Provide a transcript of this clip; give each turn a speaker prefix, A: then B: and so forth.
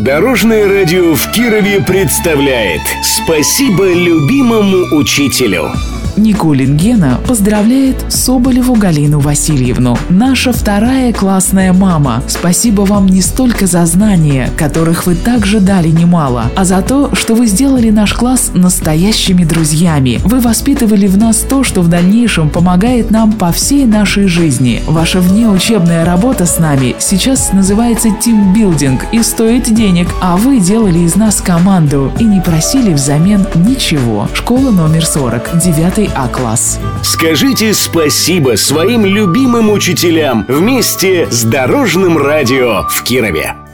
A: Дорожное радио в Кирове представляет «Спасибо любимому учителю».
B: Никулин Гена поздравляет Соболеву Галину Васильевну. Наша вторая классная мама. Спасибо вам не столько за знания, которых вы также дали немало, а за то, что вы сделали наш класс настоящими друзьями. Вы воспитывали в нас то, что в дальнейшем помогает нам по всей нашей жизни. Ваша внеучебная работа с нами сейчас называется тимбилдинг и стоит денег, а вы делали из нас команду и не просили взамен ничего. Школа номер 40, 9 А-класс.
A: Скажите спасибо своим любимым учителям вместе с Дорожным радио в Кирове.